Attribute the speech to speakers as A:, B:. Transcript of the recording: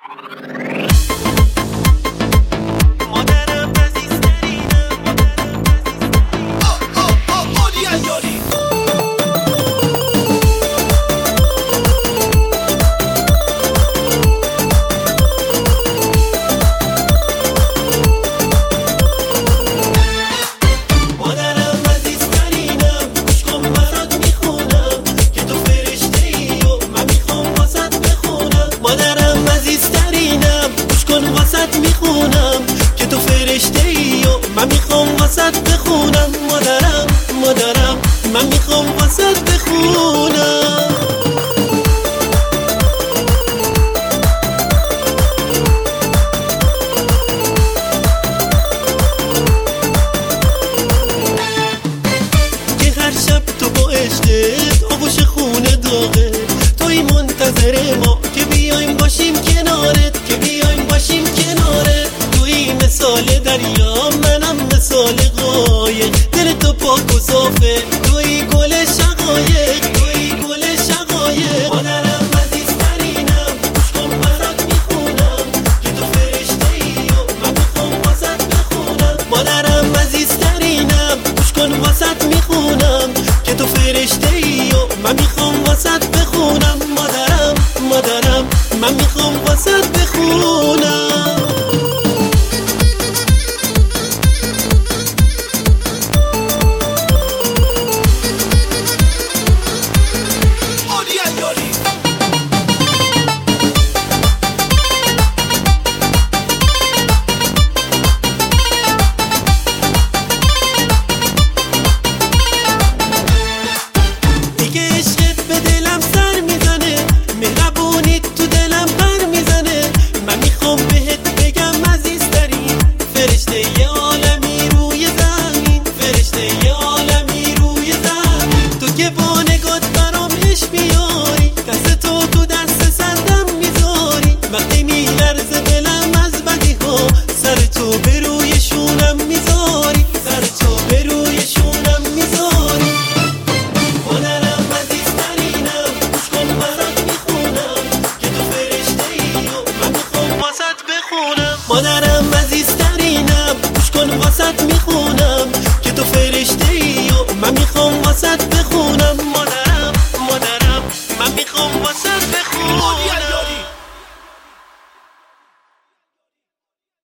A: میخونم که تو فرشته ای و من میخوام واسط بخونم. مادرم مادرم من میخوام واسط بخونم. که هر شب تو با عشقت آغوش خونه داغه، توی منتظر ما که بیایم باشیم کنارت، که بیایم باشیم کنارت. توی مثال دریا منم مثال قایق، دل تو پاک و صافه توی گل شقایق، توی گل شقایق. مادرم عزیزترینم گوش کن برات میخونم که تو فرشته ای و من میخوام واسط بخونم. مادرم عزیزترینم گوش کن واسط میخونم که تو فرشته ای و من میخوام واسط بخونم. مادرم مادرم من میخوام واسط بخونم. مادرم عزیزترینم گوش کن واسط میخونم که تو فرشته ای و من میخوام